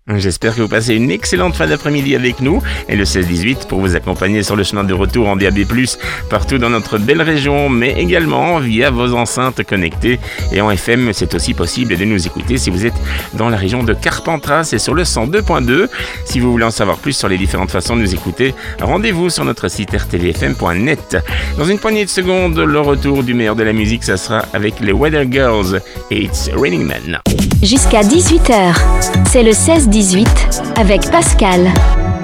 J'espère que vous passez une excellente fin d'après-midi avec nous et le 16-18 pour vous accompagner sur le chemin de retour en DAB+, partout dans notre belle région, mais également via vos enceintes connectées. Et en FM, c'est aussi possible de nous écouter si vous êtes dans la région de Carpentras et sur le 102.2. Si vous voulez en savoir plus sur les différentes façons de nous écouter, rendez-vous sur notre site rtvfm.net. Dans une poignée de secondes, le retour du meilleur de la musique, ça sera avec les Weather Girls et It's Raining Men. Jusqu'à 18h, c'est le 16-18 avec Pascal.